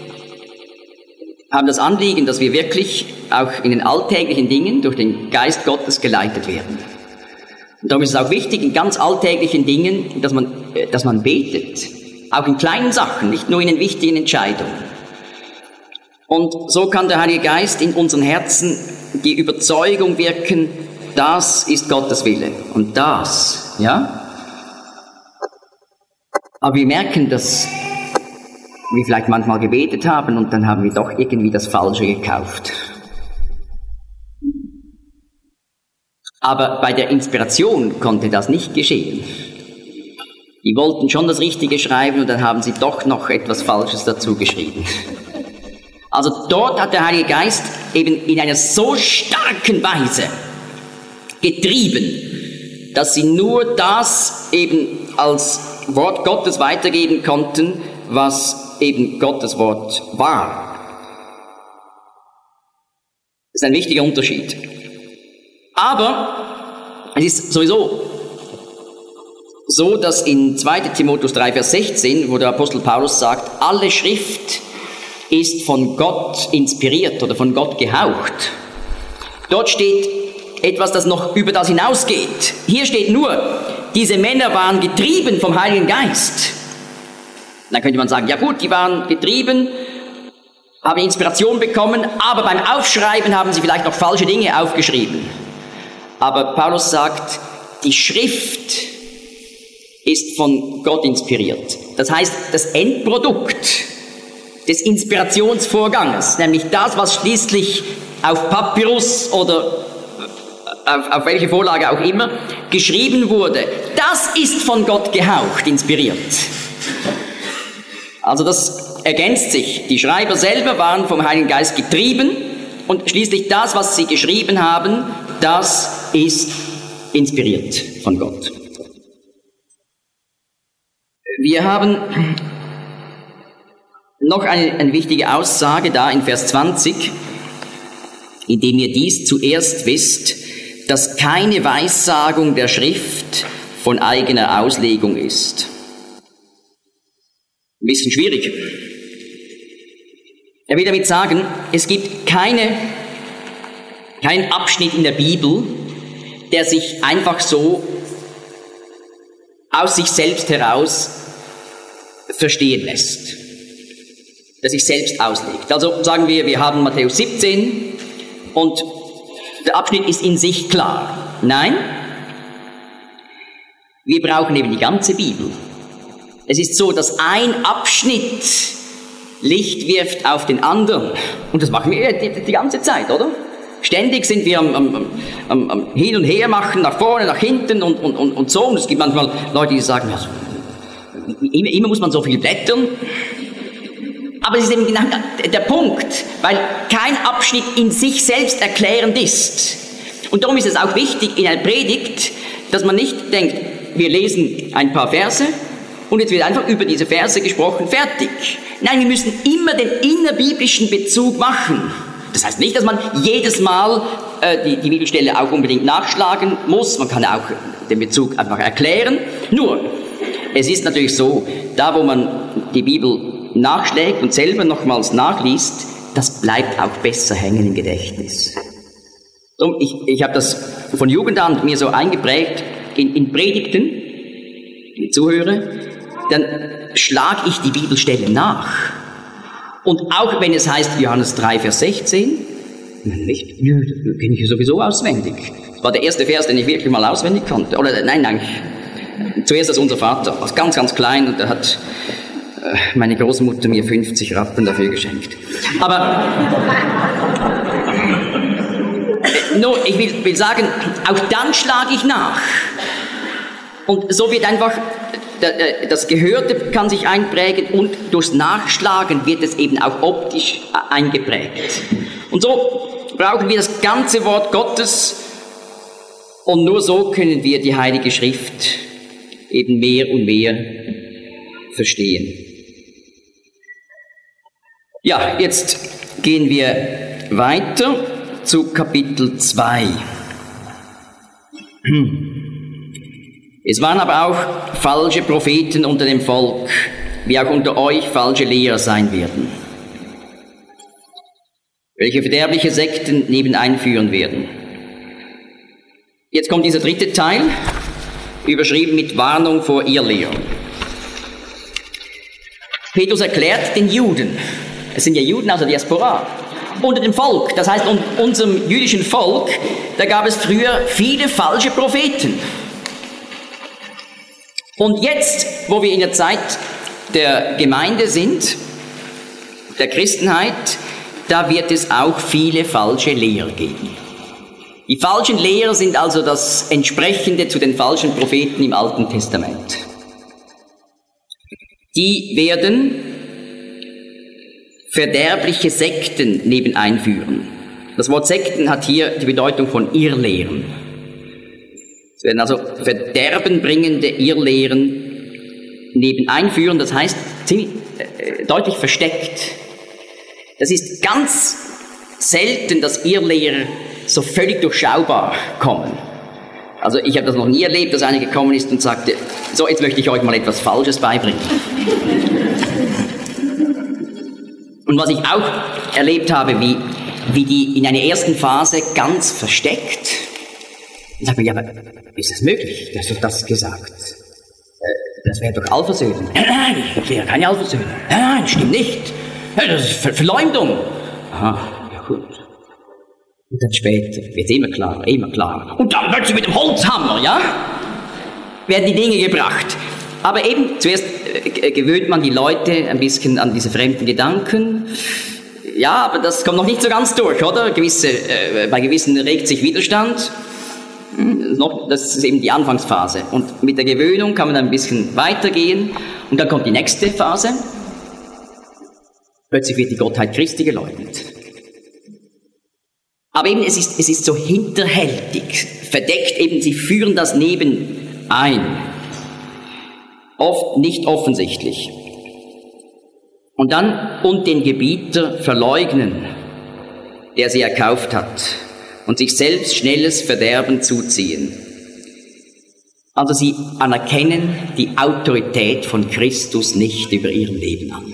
Speaker 3: haben das Anliegen, dass wir wirklich auch in den alltäglichen Dingen durch den Geist Gottes geleitet werden. Und darum ist es auch wichtig, in ganz alltäglichen Dingen, dass man, dass man betet. Auch in kleinen Sachen, nicht nur in den wichtigen Entscheidungen. Und so kann der Heilige Geist in unseren Herzen die Überzeugung wirken, das ist Gottes Wille. Und das, ja? Aber wir merken, dass wir vielleicht manchmal gebetet haben und dann haben wir doch irgendwie das Falsche gekauft. Aber bei der Inspiration konnte das nicht geschehen. Die wollten schon das Richtige schreiben und dann haben sie doch noch etwas Falsches dazu geschrieben. Also dort hat der Heilige Geist eben in einer so starken Weise getrieben, dass sie nur das eben als Wort Gottes weitergeben konnten, was eben Gottes Wort war. Das ist ein wichtiger Unterschied. Aber es ist sowieso so, dass in zweiter Timotheus drei, Vers sechzehn, wo der Apostel Paulus sagt, alle Schrift ist von Gott inspiriert oder von Gott gehaucht. Dort steht etwas, das noch über das hinausgeht. Hier steht nur, diese Männer waren getrieben vom Heiligen Geist. Dann könnte man sagen, ja gut, die waren getrieben, haben Inspiration bekommen, aber beim Aufschreiben haben sie vielleicht noch falsche Dinge aufgeschrieben. Aber Paulus sagt, die Schrift ist von Gott inspiriert. Das heißt, das Endprodukt des Inspirationsvorganges, nämlich das, was schließlich auf Papyrus oder auf, auf welche Vorlage auch immer geschrieben wurde, das ist von Gott gehaucht, inspiriert. Also das ergänzt sich. Die Schreiber selber waren vom Heiligen Geist getrieben und schließlich das, was sie geschrieben haben, das ist inspiriert von Gott. Wir haben noch eine, eine wichtige Aussage da in Vers zwanzig, indem ihr dies zuerst wisst, dass keine Weissagung der Schrift von eigener Auslegung ist. Ein bisschen schwierig. Er will damit sagen, es gibt keine, keinen Abschnitt in der Bibel, der sich einfach so aus sich selbst heraus verstehen lässt, der sich selbst auslegt. Also sagen wir, wir haben Matthäus siebzehn und der Abschnitt ist in sich klar. Nein, wir brauchen eben die ganze Bibel. Es ist so, dass ein Abschnitt Licht wirft auf den anderen. Und das machen wir die, die ganze Zeit, oder? Ständig sind wir am, am, am, am Hin und Her machen, nach vorne, nach hinten und, und, und, und so. Und es gibt manchmal Leute, die sagen, also, immer, immer muss man so viel blättern. Aber es ist eben genau der Punkt, weil kein Abschnitt in sich selbst erklärend ist. Und darum ist es auch wichtig in einer Predigt, dass man nicht denkt, wir lesen ein paar Verse und jetzt wird einfach über diese Verse gesprochen, fertig. Nein, wir müssen immer den innerbiblischen Bezug machen. Das heißt nicht, dass man jedes Mal äh, die, die Bibelstelle auch unbedingt nachschlagen muss. Man kann auch den Bezug einfach erklären. Nur, es ist natürlich so, da wo man die Bibel nachschlägt und selber nochmals nachliest, das bleibt auch besser hängen im Gedächtnis. Und ich, ich habe das von Jugend an mir so eingeprägt, in, in Predigten, wenn ich zuhöre, dann schlage ich die Bibelstelle nach. Und auch wenn es heißt Johannes drei, Vers sechzehn, nicht, das kenne ich sowieso auswendig. Das war der erste Vers, den ich wirklich mal auswendig konnte. Oder nein, nein, zuerst als unser Vater, war ganz, ganz klein und da hat äh, meine Großmutter mir fünfzig Rappen dafür geschenkt. Aber äh, no, ich will, will sagen, auch dann schlage ich nach. Und so wird einfach das Gehörte kann sich einprägen und durchs Nachschlagen wird es eben auch optisch eingeprägt. Und so brauchen wir das ganze Wort Gottes und nur so können wir die Heilige Schrift eben mehr und mehr verstehen. Ja, jetzt gehen wir weiter zu Kapitel zwei. Es waren aber auch falsche Propheten unter dem Volk, wie auch unter euch falsche Lehrer sein werden, welche verderbliche Sekten neben einführen werden. Jetzt kommt dieser dritte Teil, überschrieben mit Warnung vor Irrlehrern. Petrus erklärt den Juden, es sind ja Juden aus der Diaspora, unter dem Volk, das heißt unter unserem jüdischen Volk, da gab es früher viele falsche Propheten. Und jetzt, wo wir in der Zeit der Gemeinde sind, der Christenheit, da wird es auch viele falsche Lehrer geben. Die falschen Lehrer sind also das Entsprechende zu den falschen Propheten im Alten Testament. Die werden verderbliche Sekten neben einführen. Das Wort Sekten hat hier die Bedeutung von Irrlehren. Es werden also verderbenbringende Irrlehren neben einführen, das heißt ziemlich äh, deutlich versteckt. Das ist ganz selten, dass Irrlehrer so völlig durchschaubar kommen. Also ich habe das noch nie erlebt, dass einer gekommen ist und sagte, so jetzt möchte ich euch mal etwas Falsches beibringen. Und was ich auch erlebt habe, wie, wie die in einer ersten Phase ganz versteckt, ich sage mir, ja, aber ist das möglich? Du hast doch das gesagt. Das wäre doch Alphasöhne. Nein, nein, ich lehre keine Alphasöhne. Nein, nein, stimmt nicht. Das ist Ver- Verleumdung. Aha, ja gut. Und dann später wird es immer klarer, immer klarer. Und dann wird sie mit dem Holzhammer, ja? Werden die Dinge gebracht. Aber eben, zuerst äh, gewöhnt man die Leute ein bisschen an diese fremden Gedanken. Ja, aber das kommt noch nicht so ganz durch, oder? Gewisse, äh, bei gewissen regt sich Widerstand. Das ist eben die Anfangsphase. Und mit der Gewöhnung kann man dann ein bisschen weitergehen. Und dann kommt die nächste Phase. Plötzlich wird die Gottheit Christi geleugnet. Aber eben, es ist, es ist so hinterhältig, verdeckt eben, sie führen das Neben ein. Oft nicht offensichtlich. Und dann, und den Gebieter verleugnen, der sie erkauft hat. Und sich selbst schnelles Verderben zuziehen. Also sie anerkennen die Autorität von Christus nicht über ihr Leben an.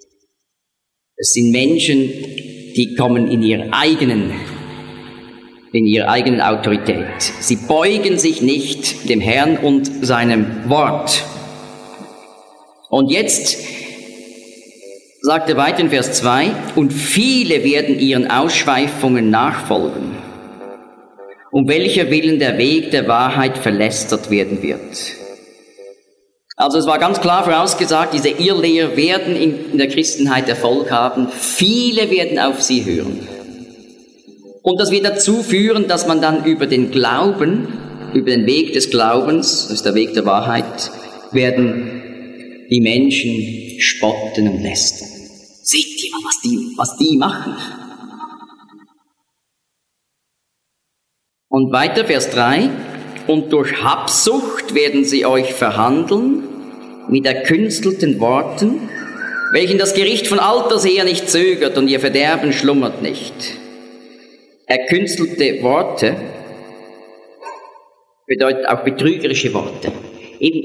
Speaker 3: Es sind Menschen, die kommen in ihrer eigenen in ihrer eigenen Autorität. Sie beugen sich nicht dem Herrn und seinem Wort. Und jetzt sagt er weiter in Vers zwei, und viele werden ihren Ausschweifungen nachfolgen, um welcher Willen der Weg der Wahrheit verlästert werden wird. Also es war ganz klar vorausgesagt, diese Irrlehrer werden in der Christenheit Erfolg haben, viele werden auf sie hören. Und das wird dazu führen, dass man dann über den Glauben, über den Weg des Glaubens, das ist der Weg der Wahrheit, werden die Menschen spotten und lästern. Seht ihr mal, was die, was die machen. Und weiter, Vers drei. Und durch Habsucht werden sie euch verhandeln mit erkünstelten Worten, welchen das Gericht von alters her nicht zögert und ihr Verderben schlummert nicht. Erkünstelte Worte bedeutet auch betrügerische Worte. Eben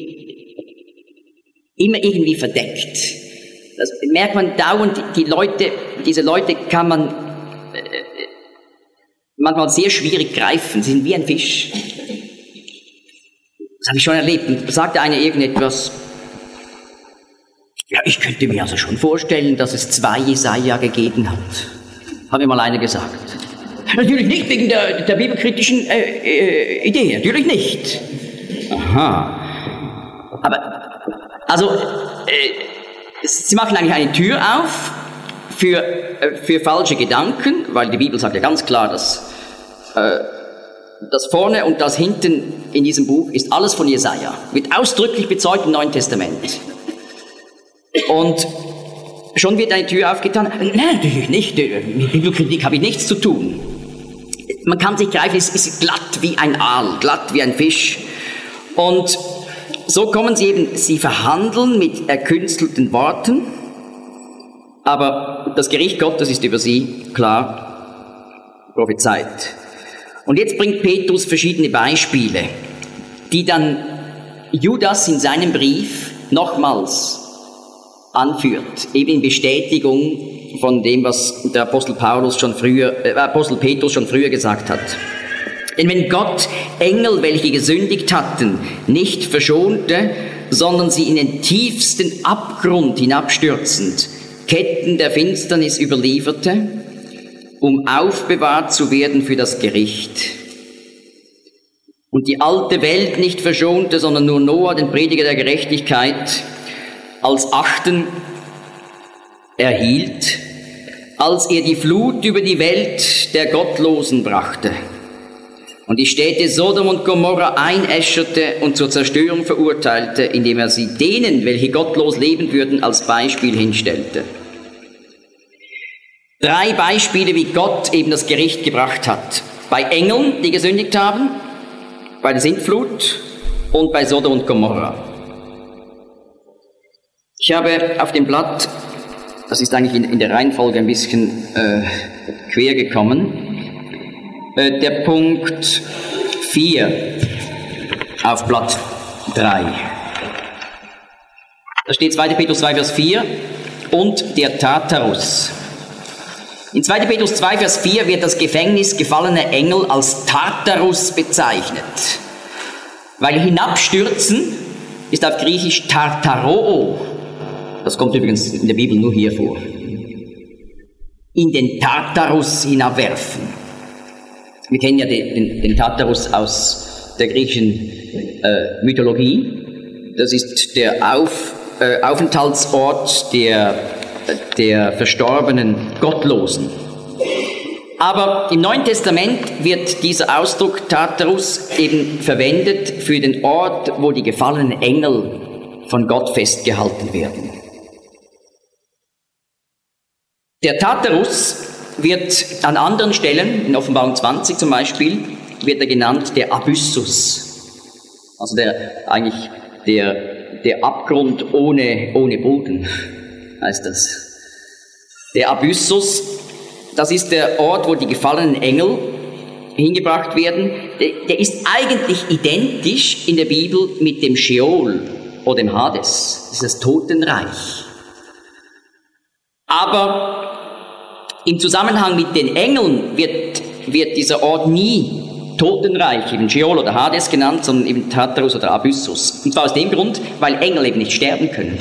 Speaker 3: immer irgendwie verdeckt. Das merkt man dauernd, die Leute, diese Leute kann man äh, manchmal sehr schwierig greifen, sie sind wie ein Fisch. Das habe ich schon erlebt. Und sagte einer irgendetwas, ja, ich könnte mir also schon vorstellen, dass es zwei Jesaja gegeben hat. Hat mir mal einer gesagt. Natürlich nicht wegen der, der bibelkritischen äh, äh, Idee, natürlich nicht. Aha. Aber, also, äh, sie machen eigentlich eine Tür auf für, äh, für falsche Gedanken, weil die Bibel sagt ja ganz klar, dass äh, das vorne und das hinten in diesem Buch ist alles von Jesaja. Wird ausdrücklich bezeugt im Neuen Testament. Und schon wird eine Tür aufgetan. Nein, natürlich nicht. Mit Bibelkritik habe ich nichts zu tun. Man kann sich greifen, es ist glatt wie ein Aal, glatt wie ein Fisch. Und so kommen sie eben, sie verhandeln mit erkünstelten Worten, aber das Gericht Gottes ist über sie klar prophezeit. Und jetzt bringt Petrus verschiedene Beispiele, die dann Judas in seinem Brief nochmals anführt, eben in Bestätigung von dem, was der Apostel Paulus schon früher, äh, Apostel Petrus schon früher gesagt hat. Denn wenn Gott Engel, welche gesündigt hatten, nicht verschonte, sondern sie in den tiefsten Abgrund hinabstürzend, Ketten der Finsternis überlieferte, um aufbewahrt zu werden für das Gericht, und die alte Welt nicht verschonte, sondern nur Noah, den Prediger der Gerechtigkeit, als Achten erhielt, als er die Flut über die Welt der Gottlosen brachte und die Städte Sodom und Gomorra einäscherte und zur Zerstörung verurteilte, indem er sie denen, welche gottlos leben würden, als Beispiel hinstellte. Drei Beispiele, wie Gott eben das Gericht gebracht hat. Bei Engeln, die gesündigt haben, bei der Sintflut und bei Sodom und Gomorra. Ich habe auf dem Blatt, das ist eigentlich in, in der Reihenfolge ein bisschen äh, quer gekommen, äh, der Punkt vier auf Blatt drei. Da steht zweiter Petrus zwei, Vers vier, und der Tartarus. In zweiter Petrus zwei, Vers vier wird das Gefängnis gefallener Engel als Tartarus bezeichnet. Weil hinabstürzen ist auf Griechisch Tartaroo. Das kommt übrigens in der Bibel nur hier vor. In den Tartarus hinabwerfen. Wir kennen ja den, den, den Tartarus aus der griechischen äh, Mythologie. Das ist der Auf, äh, Aufenthaltsort der der verstorbenen Gottlosen. Aber im Neuen Testament wird dieser Ausdruck Tartarus eben verwendet für den Ort, wo die gefallenen Engel von Gott festgehalten werden. Der Tartarus wird an anderen Stellen, in Offenbarung zwanzig zum Beispiel, wird er genannt der Abyssus. Also der, eigentlich der, der Abgrund ohne, ohne Boden. Heißt das. Der Abyssus, das ist der Ort, wo die gefallenen Engel hingebracht werden. Der, der ist eigentlich identisch in der Bibel mit dem Sheol oder dem Hades. Das ist das Totenreich. Aber im Zusammenhang mit den Engeln wird, wird dieser Ort nie Totenreich, eben Sheol oder Hades genannt, sondern eben Tartarus oder Abyssus. Und zwar aus dem Grund, weil Engel eben nicht sterben können.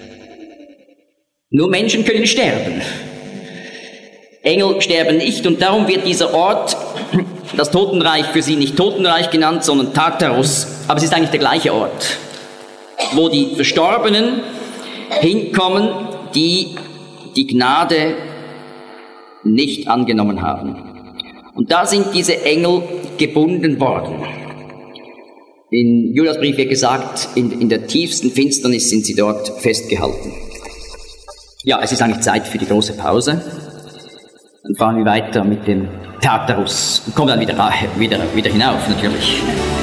Speaker 3: Nur Menschen können sterben. Engel sterben nicht und darum wird dieser Ort, das Totenreich, für sie nicht Totenreich genannt, sondern Tartarus. Aber es ist eigentlich der gleiche Ort, wo die Verstorbenen hinkommen, die die Gnade nicht angenommen haben. Und da sind diese Engel gebunden worden. In Judas Brief wird gesagt, in, in der tiefsten Finsternis sind sie dort festgehalten. Ja, es ist eigentlich Zeit für die große Pause. Dann fahren wir weiter mit dem Tartarus und kommen dann wieder, wieder, wieder hinauf, natürlich.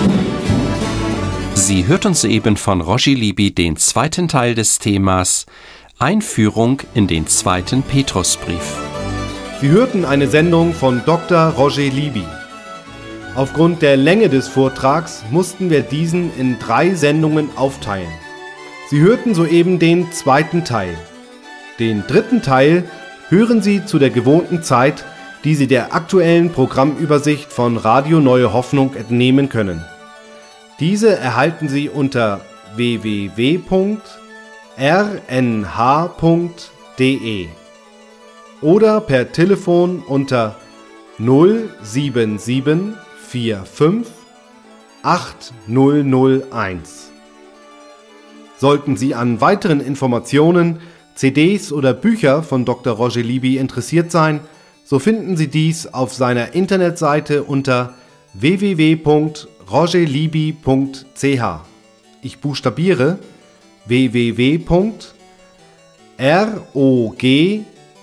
Speaker 2: Sie hörten soeben von Roger Libby den zweiten Teil des Themas Einführung in den zweiten Petrusbrief.
Speaker 1: Sie hörten eine Sendung von Doktor Roger Libby. Aufgrund der Länge des Vortrags mussten wir diesen in drei Sendungen aufteilen. Sie hörten soeben den zweiten Teil. Den dritten Teil hören Sie zu der gewohnten Zeit, die Sie der aktuellen Programmübersicht von Radio Neue Hoffnung entnehmen können. Diese erhalten Sie unter w w w punkt r n h punkt d e oder per Telefon unter null sieben sieben vier fünf acht null null eins. Sollten Sie an weiteren Informationen, C Ds oder Bücher von Doktor Roger Libby interessiert sein, so finden Sie dies auf seiner Internetseite unter w w w punkt roger libby punkt c h. Ich buchstabiere w w w punkt roger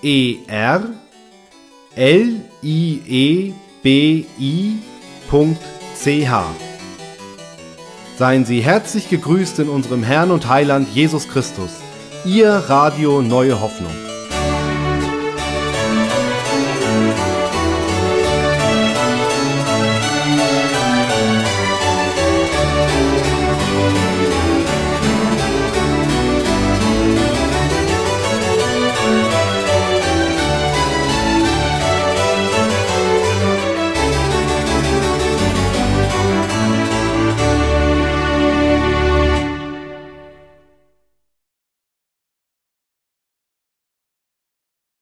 Speaker 1: libby punkt c h. Seien Sie herzlich gegrüßt in unserem Herrn und Heiland Jesus Christus. Ihr Radio Neue Hoffnung.